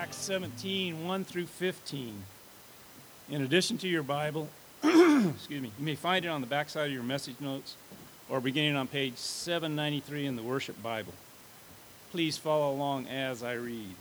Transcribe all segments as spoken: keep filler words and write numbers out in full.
Acts seventeen, one through fifteen. In addition to your Bible, excuse me, you may find it on the backside of your message notes or beginning on page seven ninety-three in the Worship Bible. Please follow along as I read.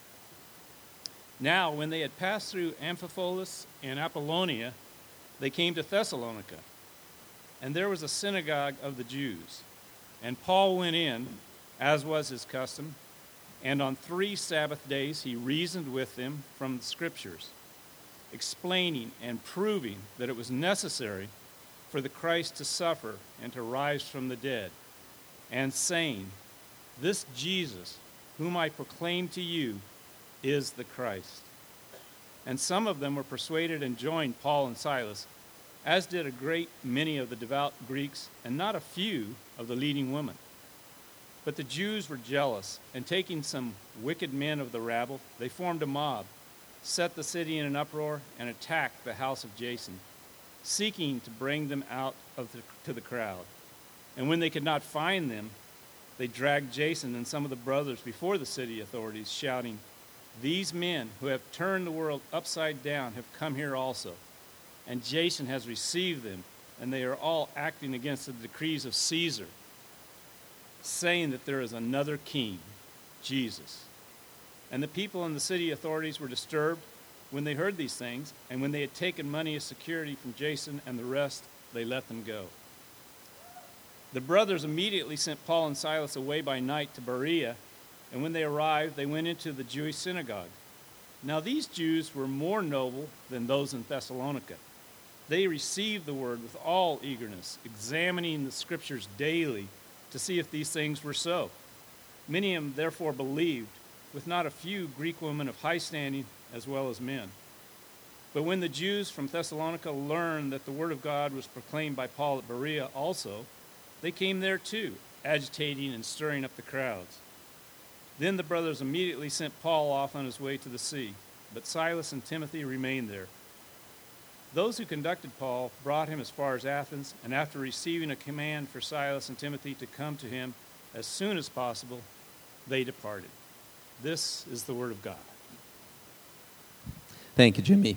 Now, when they had passed through Amphipolis and Apollonia, they came to Thessalonica, and there was a synagogue of the Jews. And Paul went in, as was his custom, and on three Sabbath days he reasoned with them from the Scriptures, explaining and proving that it was necessary for the Christ to suffer and to rise from the dead, and saying, "This Jesus, whom I proclaim to you, is the Christ." And some of them were persuaded and joined Paul and Silas, as did a great many of the devout Greeks, and not a few of the leading women. But the Jews were jealous, and taking some wicked men of the rabble, they formed a mob, set the city in an uproar, and attacked the house of Jason, seeking to bring them out of the, to the crowd. And when they could not find them, they dragged Jason and some of the brothers before the city authorities, shouting, "These men who have turned the world upside down have come here also, and Jason has received them, and they are all acting against the decrees of Caesar, saying that there is another king, Jesus." And the people and the city authorities were disturbed when they heard these things, and when they had taken money as security from Jason and the rest, they let them go. The brothers immediately sent Paul and Silas away by night to Berea, and when they arrived, they went into the Jewish synagogue. Now these Jews were more noble than those in Thessalonica. They received the word with all eagerness, examining the Scriptures daily to see if these things were so. Many of them therefore believed, with not a few Greek women of high standing as well as men. But when the Jews from Thessalonica learned that the word of God was proclaimed by Paul at Berea also, they came there too, agitating and stirring up the crowds. Then the brothers immediately sent Paul off on his way to the sea, but Silas and Timothy remained there. Those who conducted Paul brought him as far as Athens, and after receiving a command for Silas and Timothy to come to him as soon as possible, they departed. This is the word of God. Thank you, Jimmy.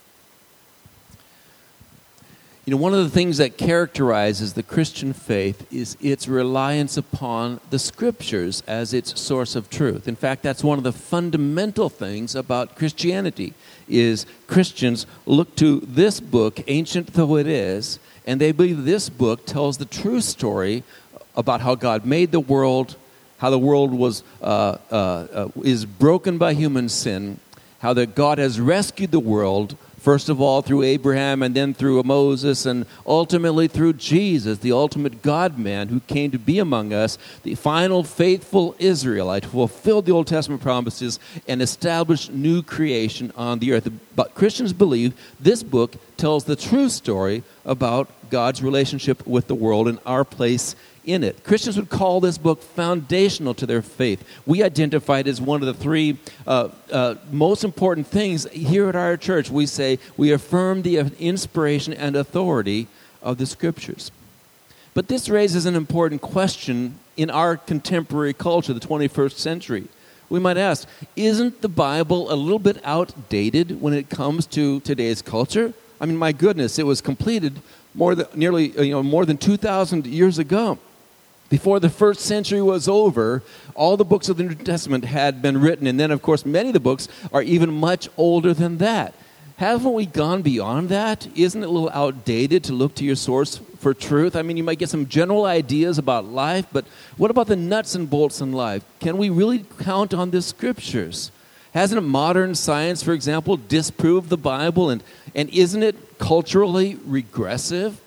You know, one of the things that characterizes the Christian faith is its reliance upon the Scriptures as its source of truth. In fact, that's one of the fundamental things about Christianity, is Christians look to this book, ancient though it is, and they believe this book tells the true story about how God made the world, how the world was uh, uh, uh, is broken by human sin, how that God has rescued the world, first of all through Abraham and then through Moses and ultimately through Jesus, the ultimate God-man who came to be among us, the final faithful Israelite who fulfilled the Old Testament promises and established new creation on the earth. But Christians believe this book tells the true story about God's relationship with the world and our place in it. Christians would call this book foundational to their faith. We identify it as one of the three uh, uh, most important things here at our church. We say we affirm the inspiration and authority of the Scriptures. But this raises an important question in our contemporary culture, the twenty-first century. We might ask, isn't the Bible a little bit outdated when it comes to today's culture? I mean, my goodness, it was completed more than nearly you know more than two thousand years ago. Before the first century was over, all the books of the New Testament had been written, and then, of course, many of the books are even much older than that. Haven't we gone beyond that? Isn't it a little outdated to look to your source for truth? I mean, you might get some general ideas about life, but what about the nuts and bolts in life? Can we really count on the Scriptures? Hasn't modern science, for example, disproved the Bible, and, and isn't it culturally regressive?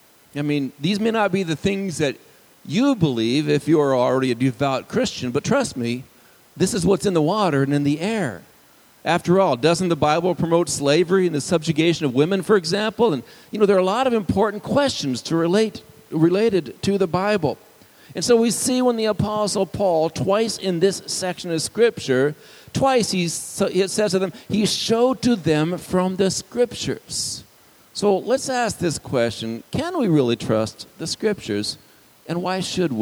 I mean, these may not be the things that you believe if you're already a devout Christian, but trust me, this is what's in the water and in the air. After all, doesn't the Bible promote slavery and the subjugation of women, for example? And, you know, there are a lot of important questions to relate related to the Bible. And so we see when the Apostle Paul, twice in this section of Scripture, twice he, he says to them, he showed to them from the Scriptures. So let's ask this question, can we really trust the Scriptures, and why should we?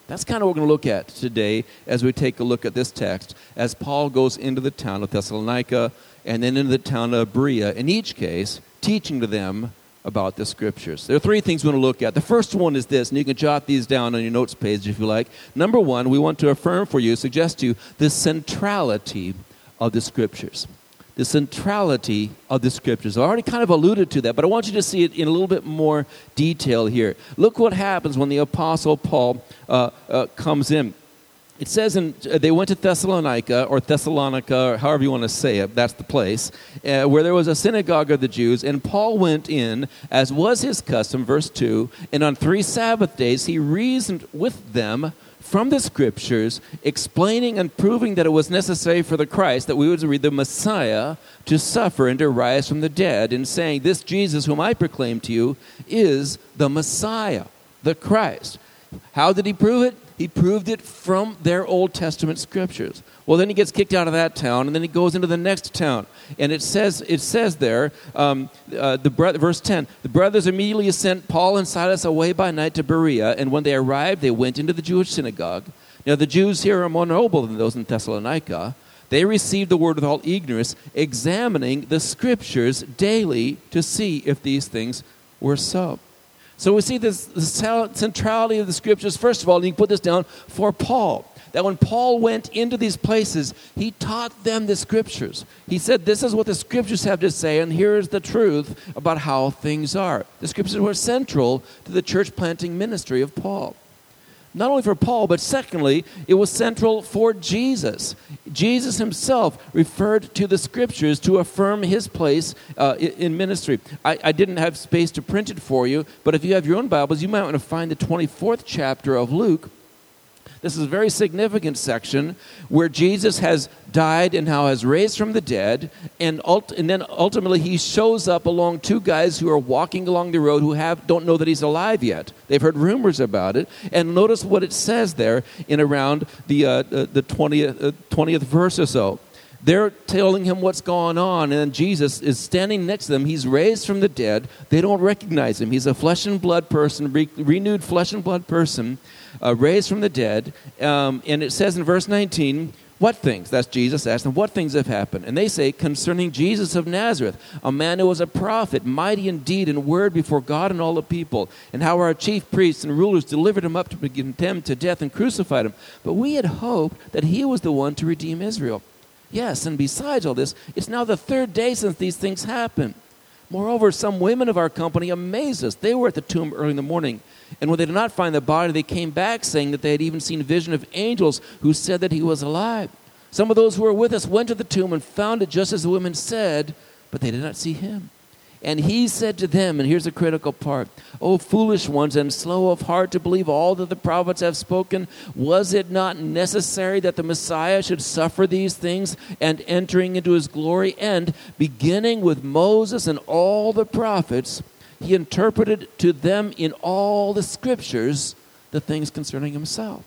That's kind of what we're going to look at today as we take a look at this text, as Paul goes into the town of Thessalonica and then into the town of Berea, in each case, teaching to them about the Scriptures. There are three things we want to look at. The first one is this, and you can jot these down on your notes page if you like. Number one, we want to affirm for you, suggest to you, the centrality of the Scriptures. The centrality of the Scriptures. I already kind of alluded to that, but I want you to see it in a little bit more detail here. Look what happens when the Apostle Paul uh, uh, comes in. It says in, uh, they went to Thessalonica, or Thessalonica, or however you want to say it, that's the place, uh, where there was a synagogue of the Jews, and Paul went in, as was his custom, verse two, and on three Sabbath days he reasoned with them from the Scriptures, explaining and proving that it was necessary for the Christ, that we would read the Messiah, to suffer and to rise from the dead, and saying, this Jesus whom I proclaim to you is the Messiah, the Christ. How did he prove it? He proved it from their Old Testament Scriptures. Well, then he gets kicked out of that town, and then he goes into the next town. And it says it says there, um, uh, the bro- verse ten, the brothers immediately sent Paul and Silas away by night to Berea, and when they arrived, they went into the Jewish synagogue. Now, the Jews here are more noble than those in Thessalonica. They received the word with all eagerness, examining the Scriptures daily to see if these things were so. So we see this the centrality of the Scriptures, first of all, and you can put this down, for Paul. That when Paul went into these places, he taught them the Scriptures. He said, this is what the Scriptures have to say, and here's the truth about how things are. The Scriptures were central to the church planting ministry of Paul. Not only for Paul, but secondly, it was central for Jesus. Jesus himself referred to the Scriptures to affirm his place uh, in ministry. I, I didn't have space to print it for you, but if you have your own Bibles, you might want to find the twenty-fourth chapter of Luke. This is a very significant section where Jesus has died and now has raised from the dead, and, ult- and then ultimately he shows up along two guys who are walking along the road who have don't know that he's alive yet. They've heard rumors about it, and notice what it says there in around the uh, the twentieth, uh, twentieth verse or so. They're telling him what's going on, and Jesus is standing next to them. He's raised from the dead. They don't recognize him. He's a flesh and blood person, re- renewed flesh and blood person, uh, raised from the dead. Um, and it says in verse nineteen, what things? That's Jesus asked them, what things have happened? And they say, concerning Jesus of Nazareth, a man who was a prophet, mighty in deed and word before God and all the people, and how our chief priests and rulers delivered him up to be condemned to death and crucified him. But we had hoped that he was the one to redeem Israel. Yes, and besides all this, it's now the third day since these things happened. Moreover, some women of our company amazed us. They were at the tomb early in the morning, and when they did not find the body, they came back saying that they had even seen a vision of angels who said that he was alive. Some of those who were with us went to the tomb and found it just as the women said, but they did not see him. And he said to them, and here's the critical part, O foolish ones and slow of heart to believe all that the prophets have spoken, was it not necessary that the Messiah should suffer these things and entering into his glory? And beginning with Moses and all the prophets, he interpreted to them in all the Scriptures the things concerning himself.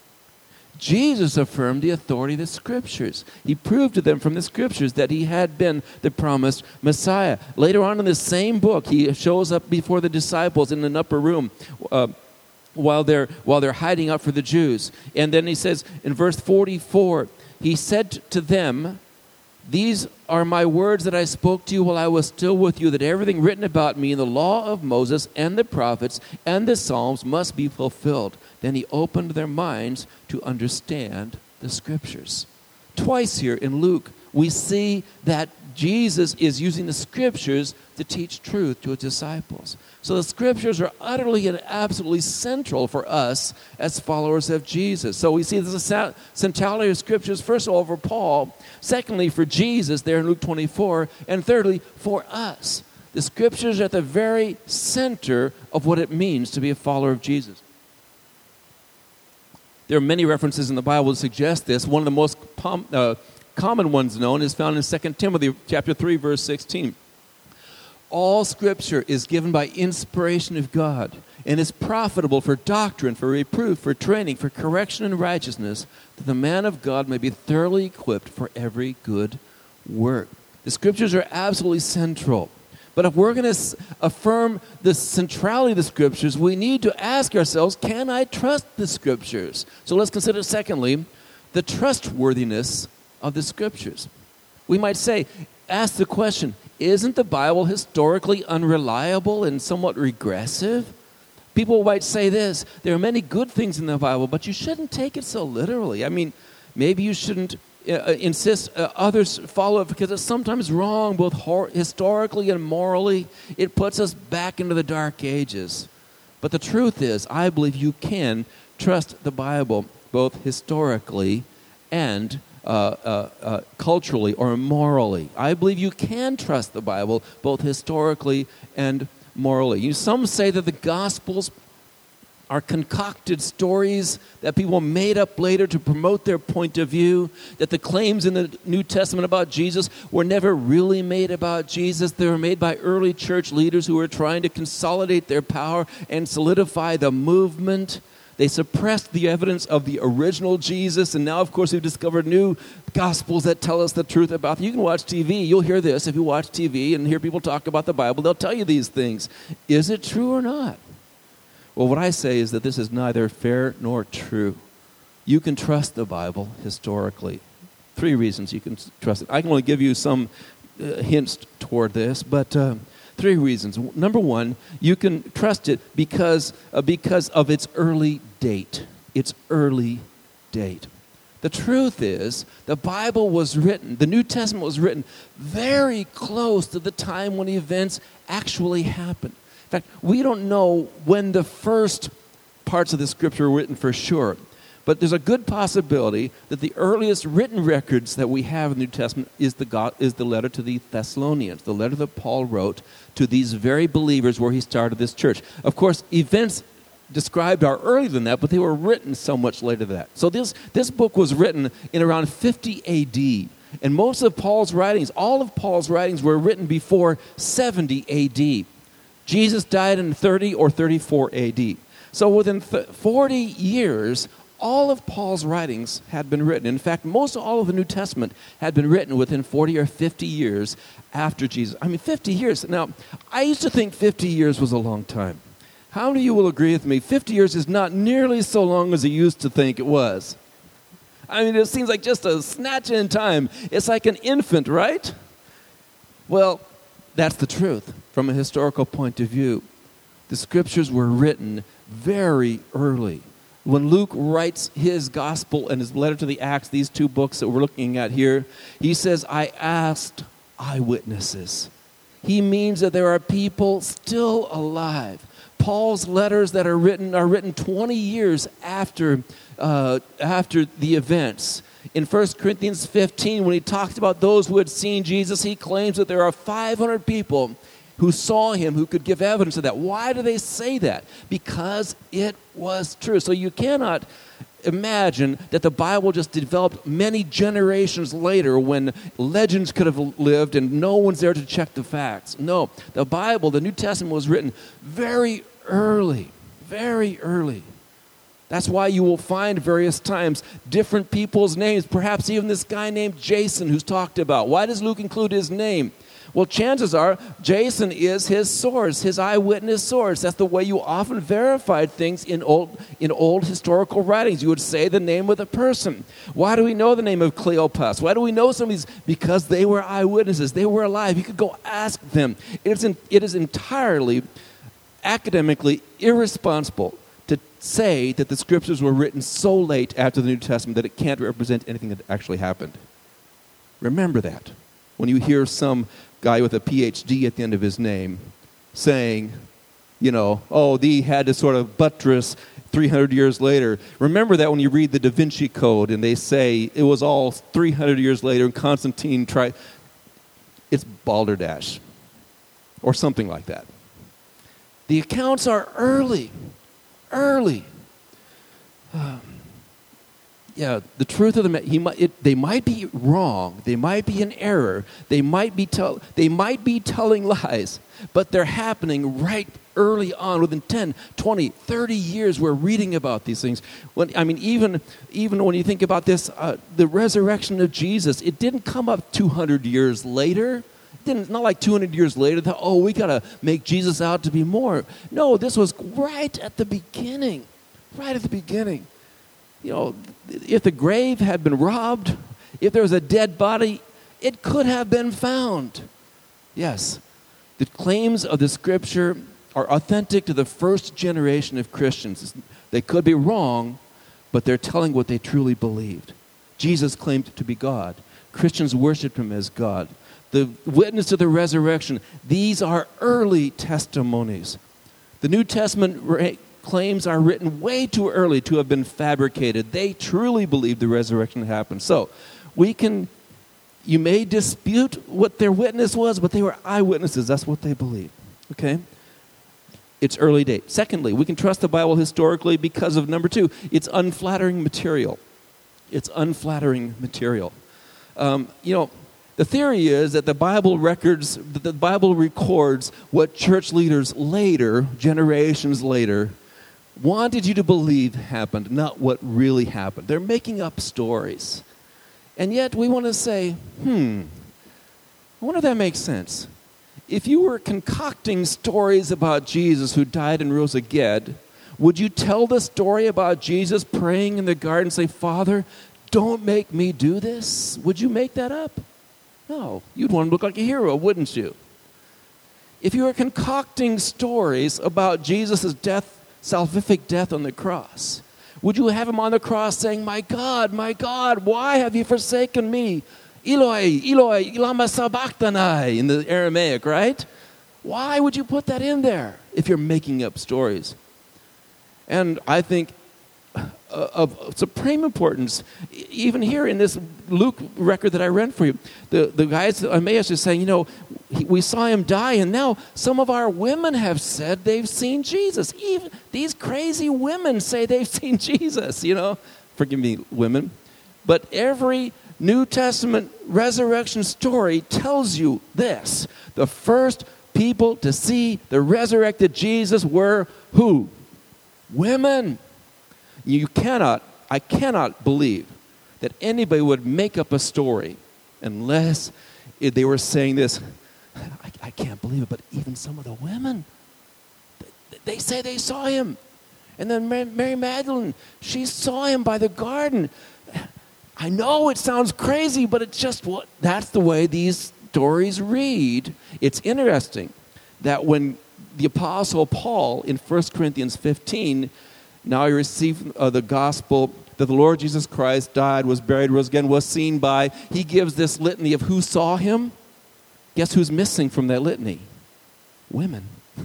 Jesus affirmed the authority of the Scriptures. He proved to them from the Scriptures that he had been the promised Messiah. Later on in the same book, he shows up before the disciples in an upper room uh, while they're while they're hiding out for the Jews. And then he says in verse forty-four, he said to them, these are my words that I spoke to you while I was still with you, that everything written about me in the law of Moses and the prophets and the Psalms must be fulfilled. Then he opened their minds to understand the Scriptures. Twice here in Luke, we see that Jesus is using the Scriptures to teach truth to his disciples. So the Scriptures are utterly and absolutely central for us as followers of Jesus. So we see the centrality of Scriptures, first of all, for Paul. Secondly, for Jesus there in Luke twenty-four. And thirdly, for us. The Scriptures are at the very center of what it means to be a follower of Jesus. There are many references in the Bible to suggest this. One of the most pom- uh, common ones known is found in Second Timothy chapter three, verse sixteen. All Scripture is given by inspiration of God and is profitable for doctrine, for reproof, for training, for correction in righteousness, that the man of God may be thoroughly equipped for every good work. The Scriptures are absolutely central. But if we're going to affirm the centrality of the Scriptures, we need to ask ourselves, can I trust the Scriptures? So let's consider, secondly, the trustworthiness of the Scriptures. We might say, ask the question, isn't the Bible historically unreliable and somewhat regressive? People might say this, there are many good things in the Bible, but you shouldn't take it so literally. I mean, maybe you shouldn't uh, insist uh, others follow it because it's sometimes wrong, both hor- historically and morally. It puts us back into the dark ages. But the truth is, I believe you can trust the Bible both historically and uh, uh, uh, culturally or morally. I believe you can trust the Bible both historically and morally. You, some say that the Gospels are concocted stories that people made up later to promote their point of view, that the claims in the New Testament about Jesus were never really made about Jesus. They were made by early church leaders who were trying to consolidate their power and solidify the movement. They suppressed the evidence of the original Jesus, and now, of course, we've discovered new Gospels that tell us the truth about them. You can watch T V. You'll hear this if you watch T V and hear people talk about the Bible. They'll tell you these things. Is it true or not? Well, what I say is that this is neither fair nor true. You can trust the Bible historically. Three reasons you can trust it. I can only give you some uh, hints toward this, but uh, three reasons. Number one, you can trust it because, uh, because of its early date. Its early date. The truth is, the Bible was written, the New Testament was written very close to the time when events actually happened. In fact, we don't know when the first parts of the Scripture were written for sure, but there's a good possibility that the earliest written records that we have in the New Testament is the, God, is the letter to the Thessalonians, the letter that Paul wrote to these very believers where he started this church. Of course, events described are earlier than that, but they were written so much later than that. So this, this book was written in around fifty A D, and most of Paul's writings, all of Paul's writings were written before seventy A D. Jesus died in thirty or thirty-four A D. So within th- forty years, all of Paul's writings had been written. In fact, most all of the New Testament had been written within forty or fifty years after Jesus. I mean, fifty years. Now, I used to think fifty years was a long time. How many of you will agree with me? fifty years is not nearly so long as you used to think it was. I mean, it seems like just a snatch in time. It's like an infant, right? Well, that's the truth from a historical point of view. The Scriptures were written very early. When Luke writes his gospel and his letter to the Acts, these two books that we're looking at here, he says, I asked eyewitnesses. He means that there are people still alive. Paul's letters that are written are written twenty years after, uh, after the events. In First Corinthians fifteen, when he talks about those who had seen Jesus, he claims that there are five hundred people who saw him who could give evidence of that. Why do they say that? Because it was true. So you cannot imagine that the Bible just developed many generations later when legends could have lived and no one's there to check the facts. No, the Bible, the New Testament, was written very early, very early. That's why you will find various times different people's names, perhaps even this guy named Jason who's talked about. Why does Luke include his name? Well, chances are Jason is his source, his eyewitness source. That's the way you often verified things in old in old historical writings. You would say the name of the person. Why do we know the name of Cleopas? Why do we know some of these? Because they were eyewitnesses. They were alive. You could go ask them. It is, in, it is entirely academically irresponsible to say that the Scriptures were written so late after the New Testament that it can't represent anything that actually happened. Remember that. When you hear some guy with a P H D at the end of his name saying, you know, oh, they had to sort of buttress three hundred years later. Remember that when you read the Da Vinci Code and they say it was all three hundred years later and Constantine tried. It's balderdash or something like that. The accounts are early, early. Um, Yeah, the truth of the matter, he might, it, they might be wrong, they might be in error, they might be tell, they might be telling lies, but they're happening right early on, within ten, twenty, thirty years. We're reading about these things. When I mean, even even when you think about this, uh, the resurrection of Jesus, it didn't come up two hundred years later. Didn't, not like two hundred years later, that, oh, we got to make Jesus out to be more. No, this was right at the beginning. Right at the beginning. You know, if the grave had been robbed, if there was a dead body, it could have been found. Yes, the claims of the Scripture are authentic to the first generation of Christians. They could be wrong, but they're telling what they truly believed. Jesus claimed to be God. Christians worshiped him as God. The witness to the resurrection, these are early testimonies. The New Testament ra- claims are written way too early to have been fabricated. They truly believed the resurrection happened. So we can, you may dispute what their witness was, but they were eyewitnesses. That's what they believed. Okay? It's early date. Secondly, we can trust the Bible historically because of number two, it's unflattering material. It's unflattering material. Um, you know, the theory is that the Bible records, that the Bible records what church leaders later, generations later, wanted you to believe happened, not what really happened. They're making up stories. And yet we want to say, hmm, I wonder if that makes sense. If you were concocting stories about Jesus who died and rose again, would you tell the story about Jesus praying in the garden and say, Father, don't make me do this? Would you make that up? No. You'd want to look like a hero, wouldn't you? If you were concocting stories about Jesus' death, salvific death on the cross, would you have him on the cross saying, my God, my God, why have you forsaken me? Eloi, Eloi, lama sabachthani in the Aramaic, right? Why would you put that in there if you're making up stories? And I think uh, of supreme importance, even here in this Luke record that I read for you, the, the guys at Emmaus are saying, you know, he, we saw him die, and now some of our women have said they've seen Jesus. Even these crazy women say they've seen Jesus, you know. Forgive me, women. But every New Testament resurrection story tells you this. The first people to see the resurrected Jesus were who? Women. You cannot, I cannot believe that anybody would make up a story unless they were saying this. I, I can't believe it, but even some of the women, they, they say they saw him. And then Mary, Mary Magdalene, she saw him by the garden. I know it sounds crazy, but it's just what, that's the way these stories read. It's interesting that when the Apostle Paul in First Corinthians fifteen, now he received uh, the gospel that the Lord Jesus Christ died, was buried, rose again, was seen by, he gives this litany of who saw him. Guess who's missing from that litany? Women.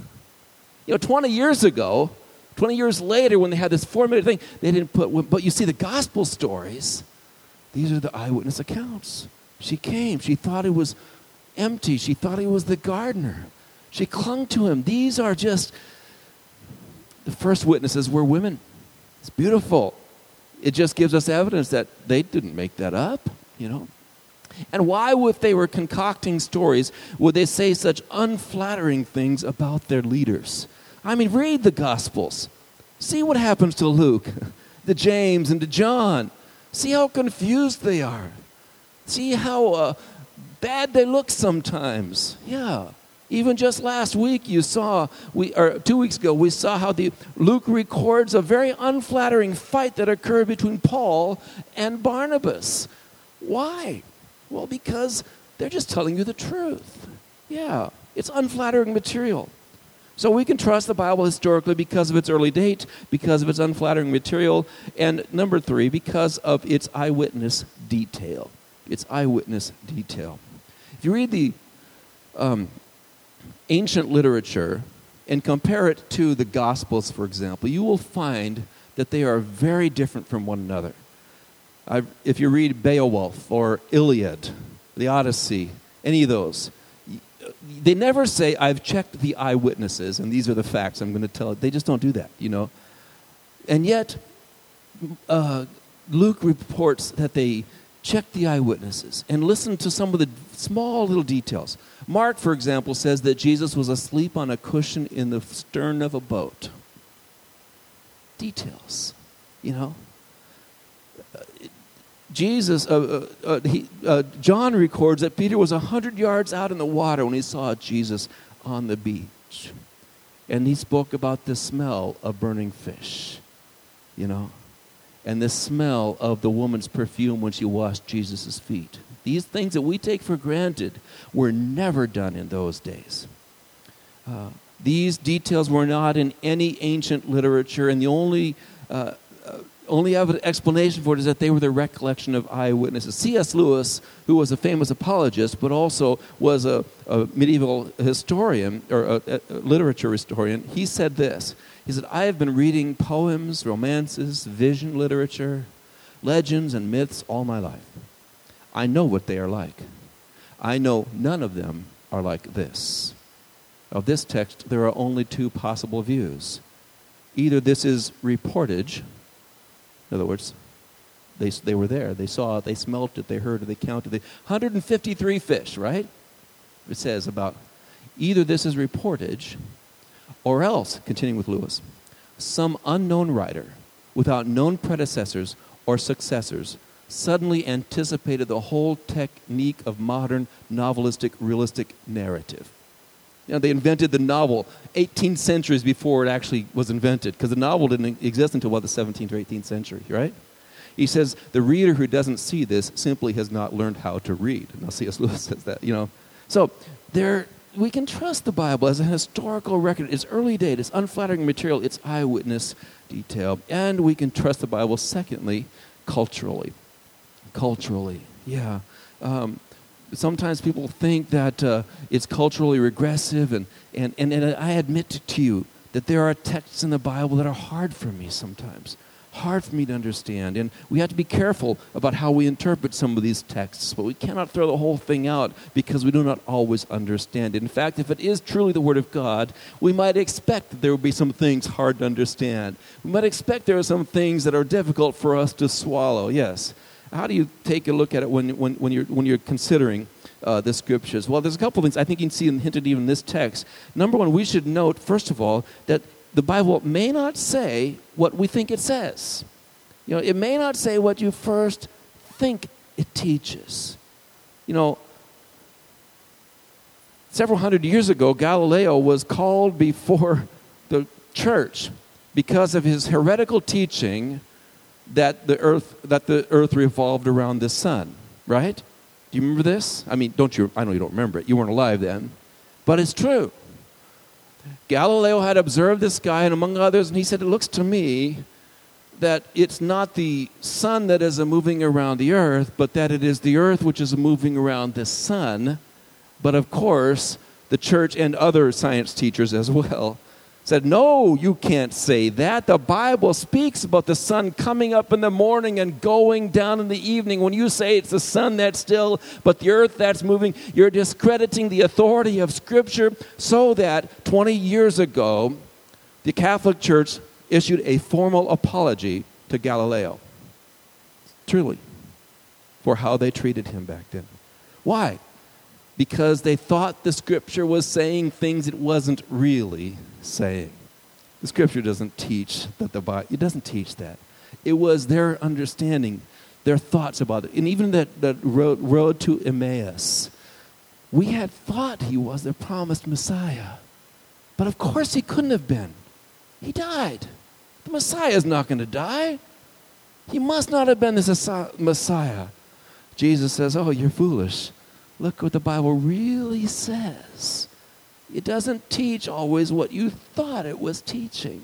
You know, twenty years ago, twenty years later when they had this four-minute thing, they didn't put, but you see the gospel stories, these are the eyewitness accounts. She came. She thought it was empty. She thought he was the gardener. She clung to him. These are just, the first witnesses were women. It's beautiful. It just gives us evidence that they didn't make that up, you know. And why, if they were concocting stories, would they say such unflattering things about their leaders? I mean, read the Gospels. See what happens to Luke, to James, and to John. See how confused they are. See how uh, bad they look sometimes. Yeah. Even just last week you saw, we or two weeks ago, we saw how the Luke records a very unflattering fight that occurred between Paul and Barnabas. Why? Well, because they're just telling you the truth. Yeah. It's unflattering material. So we can trust the Bible historically because of its early date, because of its unflattering material, and number three, because of its eyewitness detail. Its eyewitness detail. If you read the um, ancient literature and compare it to the Gospels, for example, you will find that they are very different from one another. I've, if you read Beowulf or Iliad, the Odyssey, any of those, they never say, I've checked the eyewitnesses, and these are the facts I'm going to tell it. They just don't do that, you know. And yet, uh, Luke reports that they checked the eyewitnesses and listened to some of the small little details. Mark, for example, says that Jesus was asleep on a cushion in the stern of a boat. Details, you know. Jesus, uh, uh, uh, he, uh, John records that Peter was one hundred yards out in the water when he saw Jesus on the beach. And he spoke about the smell of burning fish, you know, and the smell of the woman's perfume when she washed Jesus' feet. These things that we take for granted were never done in those days. Uh, these details were not in any ancient literature, and the only uh, uh, only explanation for it is that they were the recollection of eyewitnesses. C S Lewis, who was a famous apologist, but also was a, a medieval historian, or a, a literature historian, he said this. He said, I have been reading poems, romances, vision literature, legends, and myths all my life. I know what they are like. I know none of them are like this. Of this text, there are only two possible views. Either this is reportage. In other words, they they were there. They saw it. They smelt it. They heard it. They counted it. one hundred fifty-three fish, right? It says about either this is reportage, or else, continuing with Lewis, some unknown writer without known predecessors or successors suddenly anticipated the whole technique of modern novelistic realistic narrative. You know, they invented the novel eighteen centuries before it actually was invented, because the novel didn't exist until, what, the seventeenth or eighteenth century, right? He says, the reader who doesn't see this simply has not learned how to read. Now, C S Lewis says that, you know. So there, we can trust the Bible as a historical record. It's early date, it's unflattering material, it's eyewitness detail. And we can trust the Bible, secondly, culturally. Culturally, yeah. Um, Sometimes people think that uh, it's culturally regressive, and, and, and, and I admit to you that there are texts in the Bible that are hard for me sometimes, hard for me to understand, and we have to be careful about how we interpret some of these texts, but we cannot throw the whole thing out because we do not always understand it. In fact, if it is truly the Word of God, we might expect that there will be some things hard to understand. We might expect there are some things that are difficult for us to swallow, yes. How do you take a look at it when when, when you're when you're considering uh, the scriptures? Well, there's a couple of things I think you can see hinted even in this text. Number one, we should note, first of all, that the Bible may not say what we think it says. You know, it may not say what you first think it teaches. You know, several hundred years ago, Galileo was called before the church because of his heretical teaching that the earth that the earth revolved around the sun, right? Do you remember this? I mean, don't you? I know you don't remember it. You weren't alive then, but it's true. Galileo had observed the sky, and among others, and he said, "It looks to me that it's not the sun that is moving around the earth, but that it is the earth which is moving around the sun." But of course, the church and other science teachers as well said, no, you can't say that. The Bible speaks about the sun coming up in the morning and going down in the evening. When you say it's the sun that's still, but the earth that's moving, you're discrediting the authority of Scripture, so that twenty years ago, the Catholic Church issued a formal apology to Galileo. Truly. For how they treated him back then. Why? Because they thought the Scripture was saying things it wasn't really saying. The Scripture doesn't teach that the Bible, it doesn't teach that. It was their understanding, their thoughts about it. And even that, that road, road to Emmaus, we had thought he was the promised Messiah. But of course he couldn't have been. He died. The Messiah is not going to die. He must not have been this Messiah. Jesus says, oh, you're foolish. Look what the Bible really says. It doesn't teach always what you thought it was teaching.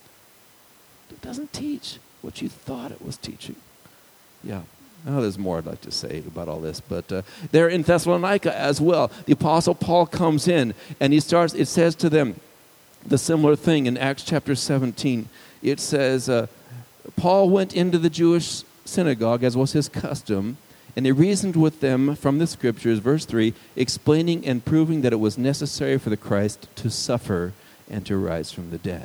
It doesn't teach what you thought it was teaching. Yeah. I know there's more I'd like to say about all this, but uh, they're in Thessalonica as well. The Apostle Paul comes in, and he starts, it says to them the similar thing in Acts chapter seventeen. It says, uh, Paul went into the Jewish synagogue, as was his custom, and he reasoned with them from the Scriptures, verse three, explaining and proving that it was necessary for the Christ to suffer and to rise from the dead.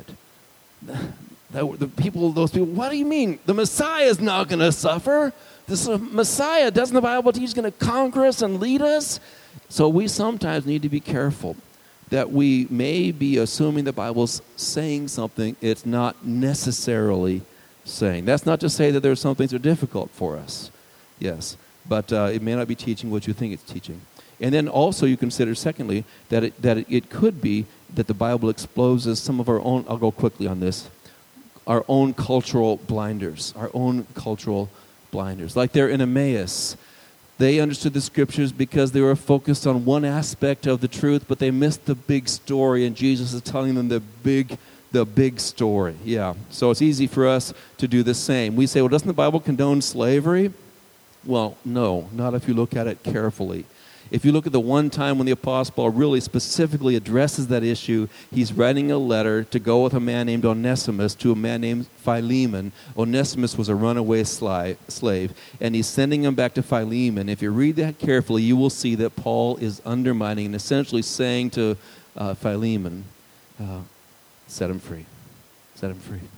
The, the people, those people, what do you mean? The Messiah is not going to suffer. This Messiah, doesn't the Bible teach, he's going to conquer us and lead us? So we sometimes need to be careful that we may be assuming the Bible's saying something it's not necessarily saying. That's not to say that there are some things that are difficult for us. Yes. But uh, it may not be teaching what you think it's teaching. And then also you consider, secondly, that it, that it, it could be that the Bible exposes some of our own, I'll go quickly on this, our own cultural blinders, our own cultural blinders. Like they're in Emmaus. They understood the Scriptures because they were focused on one aspect of the truth, but they missed the big story, and Jesus is telling them the big the big story. Yeah. So it's easy for us to do the same. We say, well, doesn't the Bible condone slavery? Well, no, not if you look at it carefully. If you look at the one time when the Apostle Paul really specifically addresses that issue, he's writing a letter to go with a man named Onesimus to a man named Philemon. Onesimus was a runaway sli- slave, and he's sending him back to Philemon. If you read that carefully, you will see that Paul is undermining and essentially saying to uh, Philemon, uh, set him free. Set him free.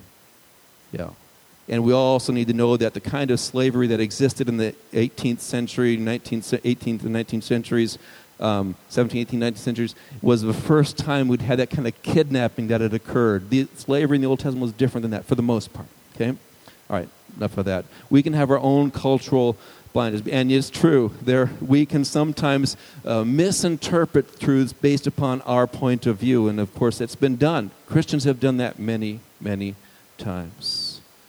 Yeah. And we also need to know that the kind of slavery that existed in the eighteenth century, nineteenth, eighteenth and nineteenth centuries, um, seventeenth, eighteenth, nineteenth centuries, was the first time we'd had that kind of kidnapping that had occurred. The slavery in the Old Testament was different than that for the most part. Okay? All right, enough of that. We can have our own cultural blindness. And it's true, there we can sometimes uh, misinterpret truths based upon our point of view. And of course, it's been done. Christians have done that many, many times.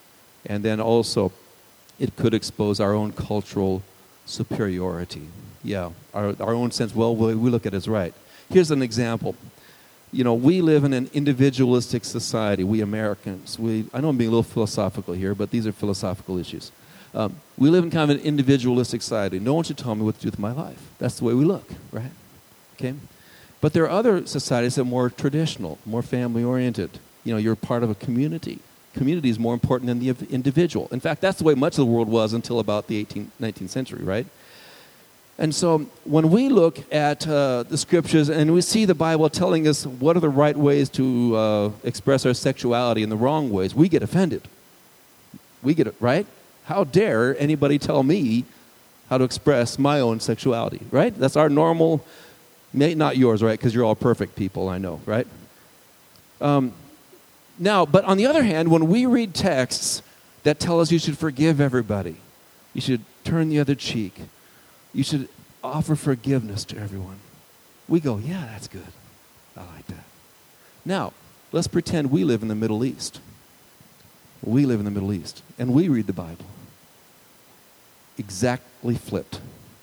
And then also, it could expose our own cultural superiority. Yeah, our our own sense, well, we look at it as right. Here's an example. You know, we live in an individualistic society, we Americans. We I know I'm being a little philosophical here, but these are philosophical issues. Um, we live in kind of an individualistic society. No one should tell me what to do with my life. That's the way we look, right? Okay? But there are other societies that are more traditional, more family-oriented. You know, you're part of a community. Community is more important than the individual. In fact, that's the way much of the world was until about the eighteenth, nineteenth century, right? And so when we look at uh, the Scriptures and we see the Bible telling us what are the right ways to uh, express our sexuality and the wrong ways, we get offended. We get it, right? How dare anybody tell me how to express my own sexuality, right? That's our normal, not yours, right? Because you're all perfect people, I know, right? Um, Now, but on the other hand, when we read texts that tell us you should forgive everybody, you should turn the other cheek, you should offer forgiveness to everyone, we go, yeah, that's good. I like that. Now, let's pretend we live in the Middle East. We live in the Middle East, and we read the Bible. Exactly flipped.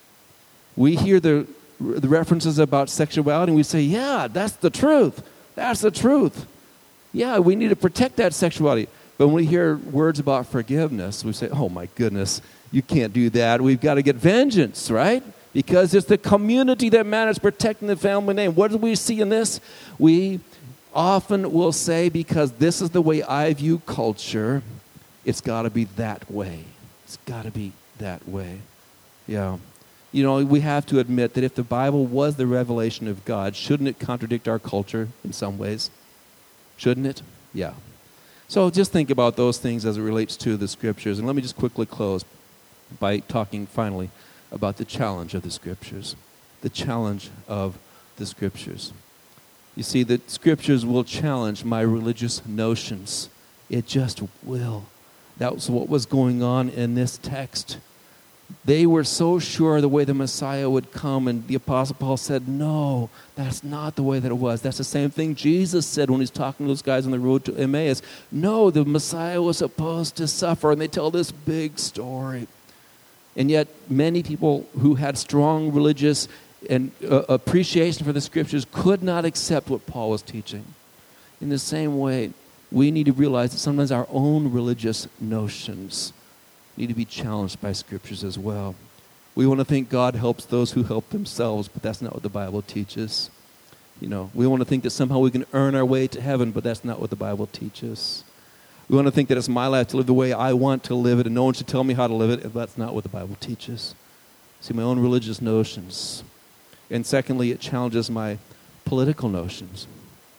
We hear the, the references about sexuality, and we say, yeah, that's the truth. That's the truth. Yeah, we need to protect that sexuality. But when we hear words about forgiveness, we say, oh my goodness, you can't do that. We've got to get vengeance, right? Because it's the community that matters, protecting the family name. What do we see in this? We often will say, because this is the way I view culture, it's got to be that way. It's got to be that way. Yeah. You know, we have to admit that if the Bible was the revelation of God, shouldn't it contradict our culture in some ways? Shouldn't it? Yeah. So just think about those things as it relates to the Scriptures. And let me just quickly close by talking finally about the challenge of the Scriptures. The challenge of the Scriptures. You see, the Scriptures will challenge my religious notions. It just will. That was what was going on in this text. They were so sure of the way the Messiah would come, and the Apostle Paul said, no, that's not the way that it was. That's the same thing Jesus said when he's talking to those guys on the road to Emmaus. No, the Messiah was supposed to suffer, and they tell this big story. And yet, many people who had strong religious and uh, appreciation for the Scriptures could not accept what Paul was teaching. In the same way, we need to realize that sometimes our own religious notions need to be challenged by Scriptures as well. We want to think God helps those who help themselves, but that's not what the Bible teaches. You know, we want to think that somehow we can earn our way to heaven, but that's not what the Bible teaches. We want to think that it's my life to live the way I want to live it, and no one should tell me how to live it, but that's not what the Bible teaches. See, my own religious notions. And secondly, it challenges my political notions.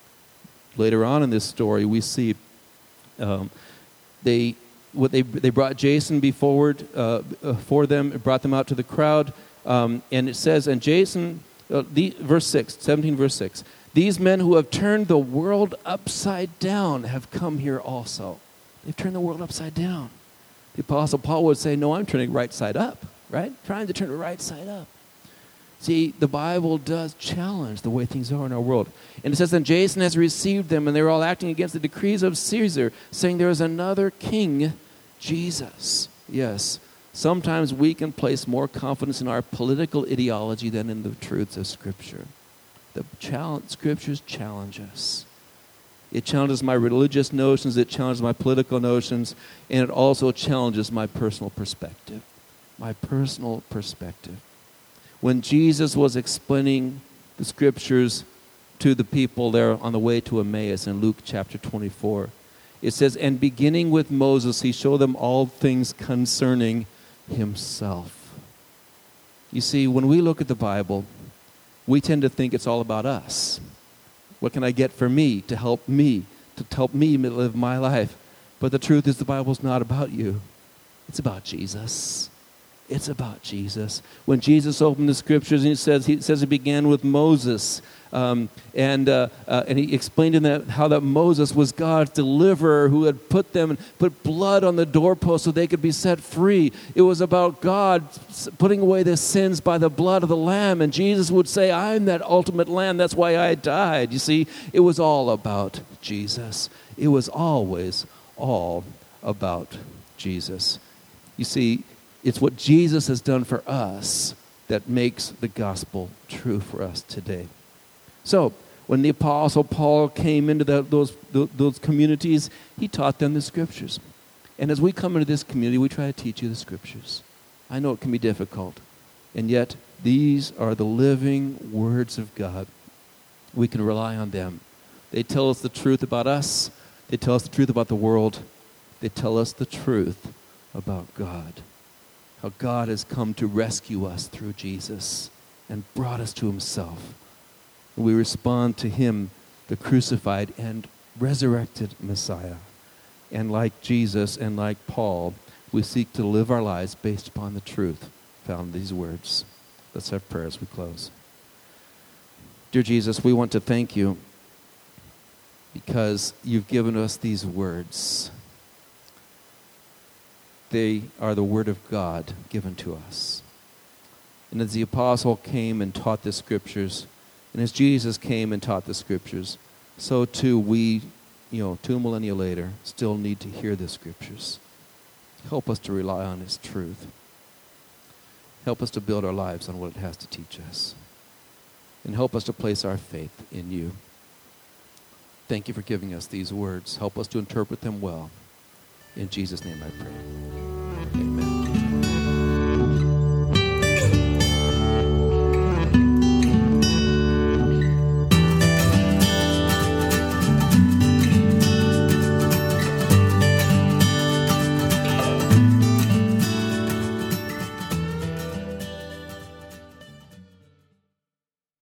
Later on in this story, we see um, they... What they they brought Jason before uh, for them, brought them out to the crowd, um, and it says, and Jason, uh, the, verse six, seventeen, verse six, these men who have turned the world upside down have come here also. They've turned the world upside down. The Apostle Paul would say, no, I'm turning right side up. right? Trying to turn it right side up. See, the Bible does challenge the way things are in our world. And it says, then Jason has received them, and they were all acting against the decrees of Caesar, saying there is another king, Jesus. Yes, sometimes we can place more confidence in our political ideology than in the truths of Scripture. The challenge, Scriptures challenge us. It challenges my religious notions, it challenges my political notions, and it also challenges my personal perspective. My personal perspective. When Jesus was explaining the Scriptures to the people there on the way to Emmaus in Luke chapter twenty-four, it says, and beginning with Moses, he showed them all things concerning himself. You see, when we look at the Bible, we tend to think it's all about us. What can I get for me to help me, to help me live my life? But the truth is the Bible's not about you. It's about Jesus. It's about Jesus. When Jesus opened the Scriptures, and he says he says it began with Moses, um, and uh, uh, and he explained in that how that Moses was God's deliverer who had put them put blood on the doorpost so they could be set free. It was about God putting away their sins by the blood of the Lamb, and Jesus would say, "I'm that ultimate Lamb. That's why I died." You see, it was all about Jesus. It was always all about Jesus. You see, it's what Jesus has done for us that makes the gospel true for us today. So, when the Apostle Paul came into the, those, those communities, he taught them the Scriptures. And as we come into this community, we try to teach you the Scriptures. I know it can be difficult. And yet, these are the living words of God. We can rely on them. They tell us the truth about us. They tell us the truth about the world. They tell us the truth about God. How God has come to rescue us through Jesus and brought us to himself. We respond to him, the crucified and resurrected Messiah. And like Jesus and like Paul, we seek to live our lives based upon the truth found in these words. Let's have prayer as we close. Dear Jesus, we want to thank you because you've given us these words. They are the Word of God given to us. And as the apostle came and taught the Scriptures, and as Jesus came and taught the Scriptures, so too we, you know, two millennia later, still need to hear the Scriptures. Help us to rely on its truth. Help us to build our lives on what it has to teach us. And help us to place our faith in you. Thank you for giving us these words. Help us to interpret them well. In Jesus' name I pray.